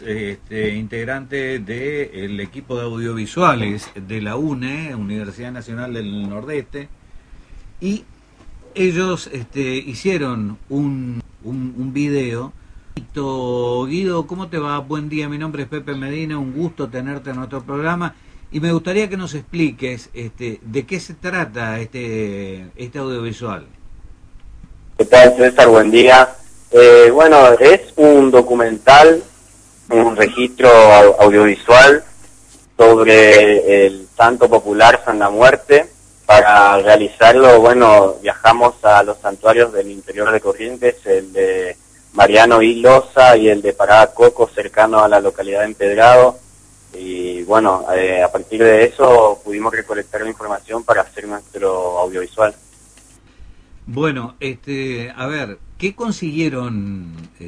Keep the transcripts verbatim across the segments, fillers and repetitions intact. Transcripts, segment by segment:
este, integrantes del equipo de audiovisuales de la UNE, Universidad Nacional del Nordeste, y ellos este, hicieron un, un, un video. Guido, ¿cómo te va? Buen día, mi nombre es Pepe Medina, un gusto tenerte en nuestro programa y me gustaría que nos expliques este, de qué se trata este, este audiovisual. ¿Qué tal, César? Buen día. Eh, bueno, es un documental, un registro audiovisual sobre el santo popular San La Muerte. Para realizarlo, bueno, viajamos a los santuarios del interior de Corrientes, el de Mariano y Loza y el de Parada Coco, cercano a la localidad de Empedrado. Y bueno, eh, a partir de eso pudimos recolectar la información para hacer nuestro audiovisual. Bueno, este, a ver, ¿qué consiguieron eh,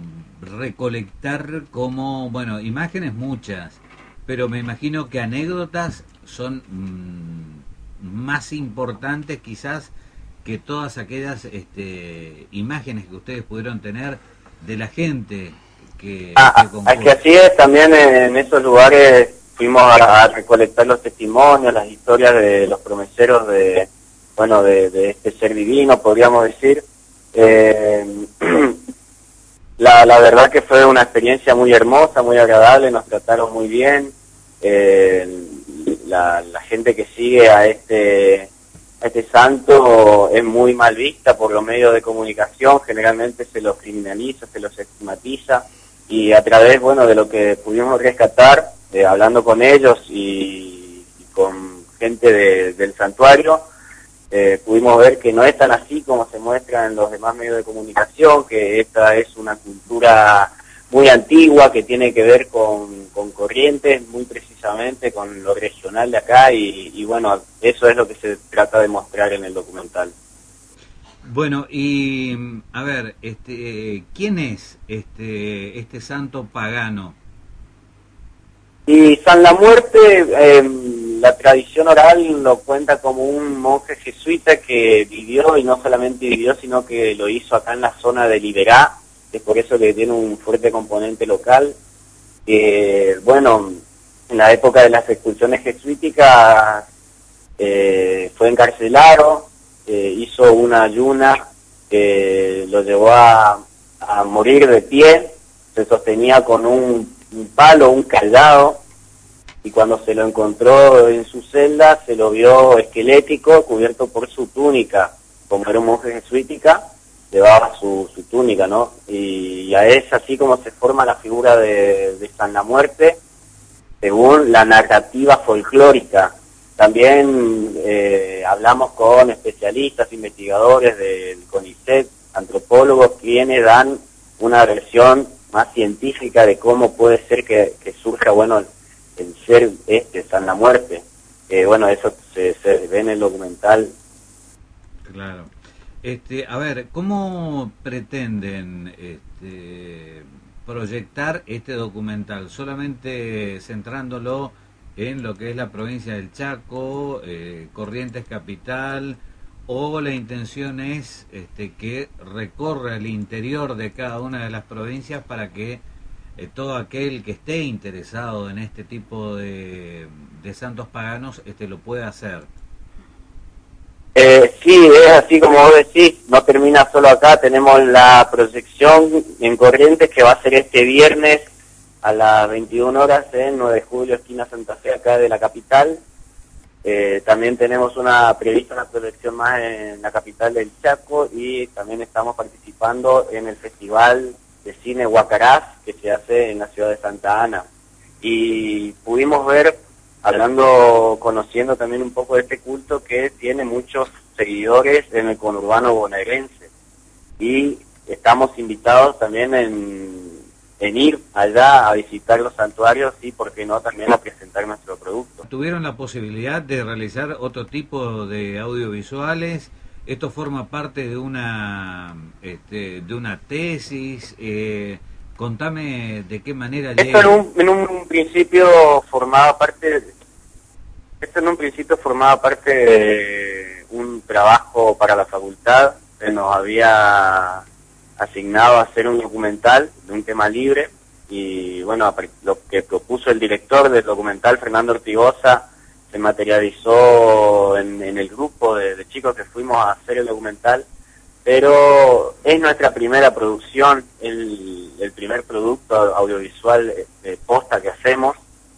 recolectar como, bueno, imágenes muchas, pero me imagino que anécdotas son mmm, más importantes quizás que todas aquellas este, imágenes que ustedes pudieron tener de la gente que... Ah, que, que así es, también en esos lugares fuimos a, a recolectar los testimonios, las historias de los promeseros de... bueno, de, de este ser divino, podríamos decir. Eh, la, la verdad que fue una experiencia muy hermosa, muy agradable, nos trataron muy bien. Eh, la, la gente que sigue a este, a este santo es muy mal vista por los medios de comunicación, generalmente se los criminaliza, se los estigmatiza, y a través, bueno, de lo que pudimos rescatar, eh, hablando con ellos y, y con gente de, del santuario, Eh, pudimos ver que no es tan así como se muestra en los demás medios de comunicación, que esta es una cultura muy antigua que tiene que ver con, con Corrientes, muy precisamente con lo regional de acá, y, y bueno, eso es lo que se trata de mostrar en el documental. Bueno, y a ver, este, ¿quién es este, este santo pagano? Y San La Muerte, eh, la tradición oral lo cuenta como un monje jesuita que vivió, y no solamente vivió, sino que lo hizo acá en la zona de Liberá, es por eso que tiene un fuerte componente local. Eh, bueno, en la época de las expulsiones jesuíticas eh, fue encarcelado, eh, hizo una ayuna que lo llevó a, a morir de pie, se sostenía con un un palo, un callado, y cuando se lo encontró en su celda se lo vio esquelético, cubierto por su túnica. Como era un monje jesuítica, llevaba su, su túnica, ¿no? Y, y es así como se forma la figura de, de San La Muerte, según la narrativa folclórica. También eh, hablamos con especialistas, investigadores del CONICET, antropólogos, quienes dan una versión más científica de cómo puede ser que, que surja, bueno, el, el ser este, San La Muerte. Eh, bueno, eso se, se ve en el documental. Claro. Este, a ver, ¿cómo pretenden este, proyectar este documental? ¿Solamente centrándolo en lo que es la provincia del Chaco, eh, Corrientes capital, o la intención es este, que recorra el interior de cada una de las provincias para que eh, todo aquel que esté interesado en este tipo de, de santos paganos este, lo pueda hacer? Eh, sí, es así como vos decís, no termina solo acá, tenemos la proyección en Corrientes que va a ser este viernes a las veintiuna horas en nueve de julio, esquina Santa Fe, acá de la capital. Eh, también tenemos una prevista una proyección más en la capital del Chaco, y también estamos participando en el Festival de Cine Huacaraz que se hace en la ciudad de Santa Ana. Y pudimos ver, hablando, conociendo también un poco de este culto, que tiene muchos seguidores en el conurbano bonaerense. Y estamos invitados también en, en ir allá a visitar los santuarios y, por qué no, también a presentar nuestro producto. ¿Tuvieron la posibilidad de realizar otro tipo de audiovisuales? ¿Esto forma parte de una este, de una tesis? Eh, contame de qué manera... Esto en un, en un principio formaba parte... Esto en un principio formaba parte de un trabajo para la facultad. Se nos había asignado a hacer un documental de un tema libre, y bueno, lo que propuso el director del documental, Fernando Ortigosa, se materializó en, en el grupo de, de chicos que fuimos a hacer el documental, pero es nuestra primera producción, el, el primer producto audiovisual de posta que hacemos.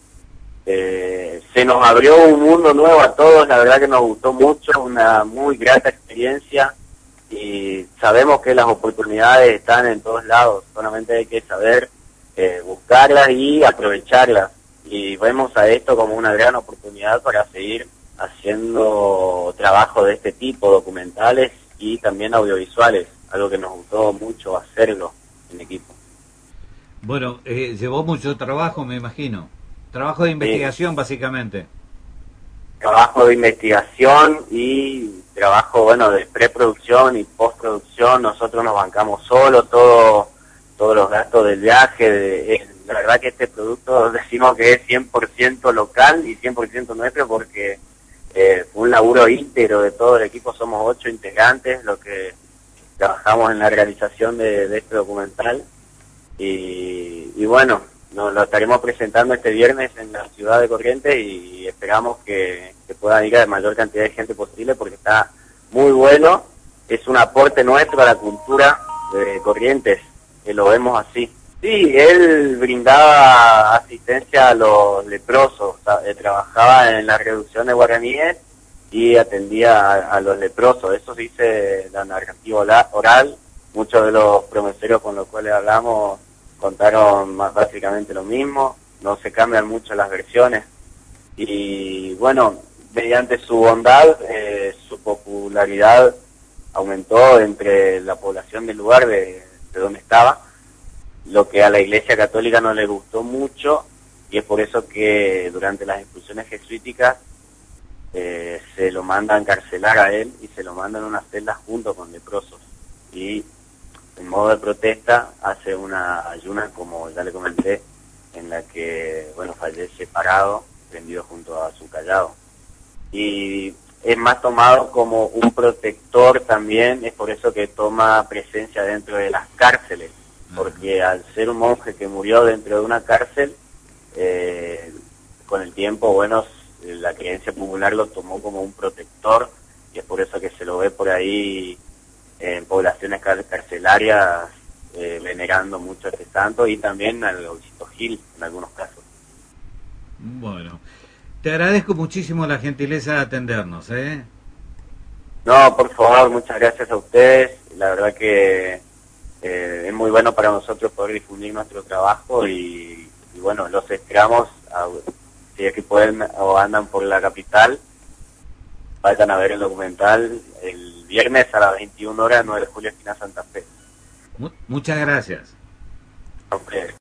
Eh, se nos abrió un mundo nuevo a todos, la verdad que nos gustó mucho, una muy grata experiencia, y sabemos que las oportunidades están en todos lados, solamente hay que saber eh, buscarlas y aprovecharlas, y vemos a esto como una gran oportunidad para seguir haciendo trabajo de este tipo, documentales y también audiovisuales, algo que nos gustó mucho hacerlo en equipo. Bueno, eh, llevó mucho trabajo, me imagino. Trabajo de investigación, sí. Básicamente. Trabajo de investigación y trabajo, bueno, de preproducción y postproducción. Nosotros nos bancamos solo todo, todos los gastos del viaje. De, es, la verdad que este producto decimos que es cien por ciento local y cien por ciento nuestro, porque eh, fue un laburo íntegro de todo el equipo. Somos ocho integrantes los que trabajamos en la realización de, de este documental. Y, y bueno, nos lo estaremos presentando este viernes en la ciudad de Corrientes, y esperamos que, que pueda ir a la mayor cantidad de gente posible, porque está muy bueno. Es un aporte nuestro a la cultura de Corrientes, que lo vemos así. Sí, él brindaba asistencia a los leprosos, o sea, trabajaba en la reducción de guaraníes y atendía a, a los leprosos. Eso se dice la narrativa oral. Muchos de los promesorios con los cuales hablamos contaron más básicamente lo mismo, no se cambian mucho las versiones, y bueno, mediante su bondad, eh, su popularidad aumentó entre la población del lugar de, de donde estaba, lo que a la Iglesia Católica no le gustó mucho, y es por eso que durante las expulsiones jesuíticas eh, se lo manda a encarcelar a él, y se lo mandan a una celda junto con leprosos, y en modo de protesta hace una ayuna, como ya le comenté, en la que, bueno, fallece parado, prendido junto a su callado. Y es más tomado como un protector también, es por eso que toma presencia dentro de las cárceles, porque al ser un monje que murió dentro de una cárcel, eh, con el tiempo, bueno, la creencia popular lo tomó como un protector, y es por eso que se lo ve por ahí en poblaciones carcelarias, eh, venerando mucho a este santo, y también al Gauchito Gil en algunos casos. Bueno, te agradezco muchísimo la gentileza de atendernos, ¿eh? No, por favor, muchas gracias a ustedes. La verdad que eh, es muy bueno para nosotros poder difundir nuestro trabajo, y, y bueno, los esperamos, a, si es que pueden o andan por la capital, vayan a ver el documental el viernes a las veintiuna horas, nueve de julio, esquina Santa Fe. Muchas gracias. A ustedes.